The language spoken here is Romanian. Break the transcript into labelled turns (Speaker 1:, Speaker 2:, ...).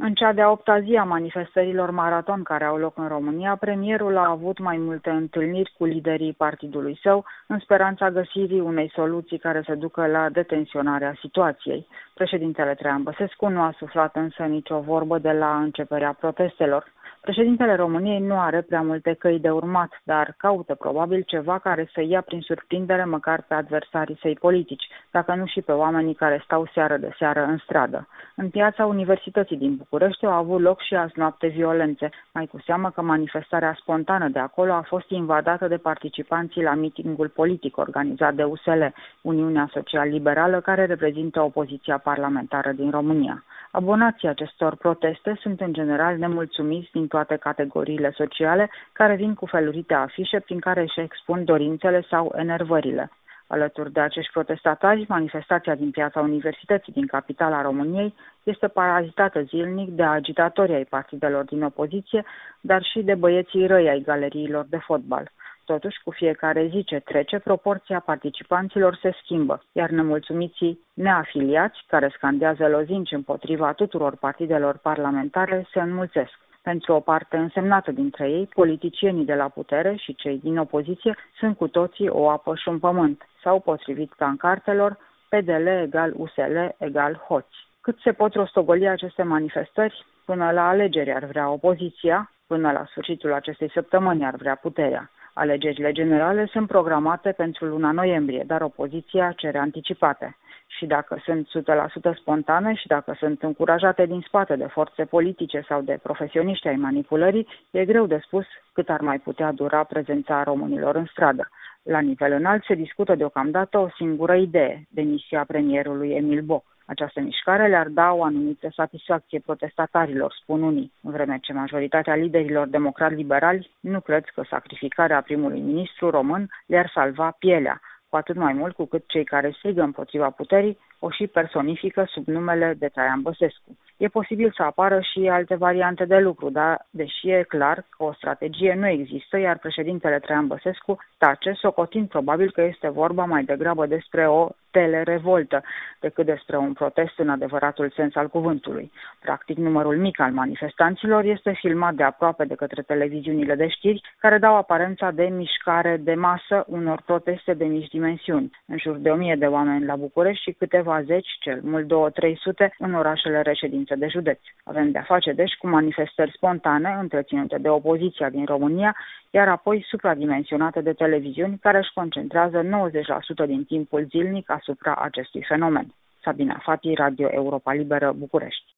Speaker 1: În cea de-a 8-a zi a manifestărilor maraton care au loc în România, premierul a avut mai multe întâlniri cu liderii partidului său, în speranța găsirii unei soluții care să ducă la detenționarea situației. Președintele Traian Băsescu nu a suflat însă nicio vorbă de la începerea protestelor. Președintele României nu are prea multe căi de urmat, dar caută probabil ceva care să ia prin surprindere măcar pe adversarii săi politici, dacă nu și pe oamenii care stau seară de seară în stradă. În piața Universității din București au avut loc și azi noapte violențe, mai cu seamă că manifestarea spontană de acolo a fost invadată de participanții la mitingul politic organizat de USL, Uniunea Social-Liberală, care reprezintă opoziția parlamentară din România. Abonații acestor proteste sunt în general nemulțumiți din toate categoriile sociale, care vin cu felurite afișe prin care își expun dorințele sau enervările. Alături de acești protestatari, manifestația din piața Universității din capitala României este parazitată zilnic de agitatorii ai partidelor din opoziție, dar și de băieții răi ai galeriilor de fotbal. Totuși, cu fiecare zi ce trece, proporția participanților se schimbă, iar nemulțumiții neafiliați, care scandează lozinci împotriva tuturor partidelor parlamentare, se înmulțesc. Pentru o parte însemnată dintre ei, politicienii de la putere și cei din opoziție sunt cu toții o apă și un pământ, sau, potrivit pancartelor, PDL egal USL egal hoți. Cât se pot rostogoli aceste manifestări? Până la alegeri ar vrea opoziția, până la sfârșitul acestei săptămâni ar vrea puterea. Alegerile generale sunt programate pentru luna noiembrie, dar opoziția cere anticipate. Și dacă sunt 100% spontane și dacă sunt încurajate din spate de forțe politice sau de profesioniști ai manipulării, e greu de spus cât ar mai putea dura prezența românilor în stradă. La nivel înalt se discută deocamdată o singură idee, demisia premierului Emil Boc. Această mișcare le-ar da o anumită satisfacție protestatarilor, spun unii, în vreme ce majoritatea liderilor democrat-liberali nu cred că sacrificarea primului ministru român le-ar salva pielea, cu atât mai mult cu cât cei care strigă împotriva puterii o și personifică sub numele de Traian Băsescu. E posibil să apară și alte variante de lucru, dar deși e clar că o strategie nu există, iar președintele Traian Băsescu tace, socotind probabil că este vorba mai degrabă despre o telerevoltă decât despre un protest în adevăratul sens al cuvântului. Practic, numărul mic al manifestanților este filmat de aproape de către televiziunile de știri, care dau aparența de mișcare de masă unor proteste de mici dimensiuni, în jur de 1000 de oameni la București și câteva zeci, cel mult 200-300, în orașele reședințe de județ. Avem de-a face, deci, cu manifestări spontane, întreținute de opoziția din România, iar apoi supradimensionate de televiziuni, care își concentrează 90% din timpul zilnic asupra acestui fenomen. Sabina Fati, Radio Europa Liberă, București.